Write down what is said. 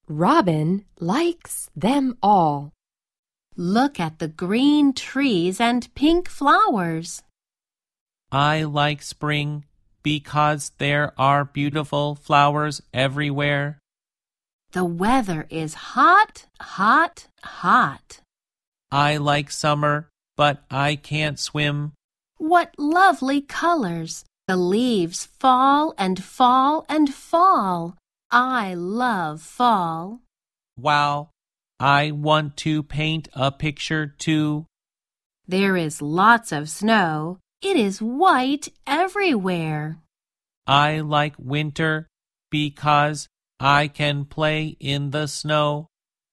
Robin likes them all. Look at the green trees and pink flowers. I like spring because there are beautiful flowers everywhere. The weather is hot, hot, hot. I like summer, but I can't swim. What lovely colors! The leaves fall and fall and fall. I love fall. Wow, I want to paint a picture too. There is lots of snow. It is white everywhere. I like winter because I can play in the snow.